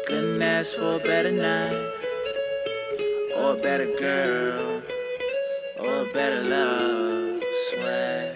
Couldn't ask for a better night, or a better girl, or a better love. Swear.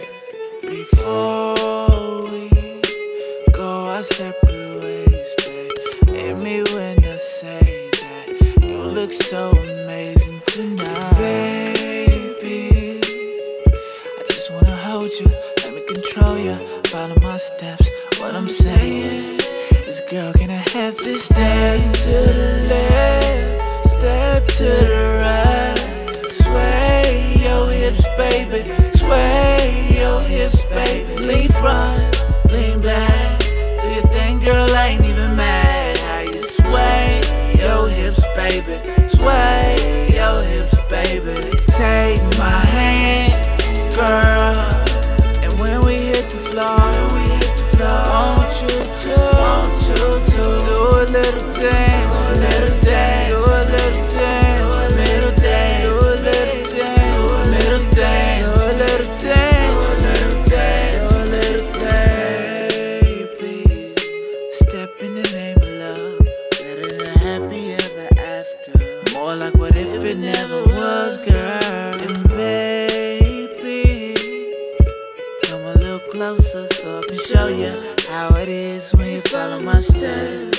Before we go our separate ways, babe, hear me when I say that you look so amazing tonight. Baby, I just wanna hold you, let me control you, follow my steps. What I'm saying is, girl, can I have this step to the left, step to the right? Sway your hips, baby, sway your hips, baby. Lean front, lean back, do your thing, girl, I ain't even mad. How you sway your hips, baby, sway your hips, baby. Take my hand, girl, and when we hit the floor, want you to do a little dance, a little dance, do a little dance, a little dance, do a little dance, a little dance, a little dance, a little dance, a little dance. Baby, step in the name of love, better than happy ever after. More like what if it never was, girl. And baby, come a little closer so I can show you how it is when you follow my steps.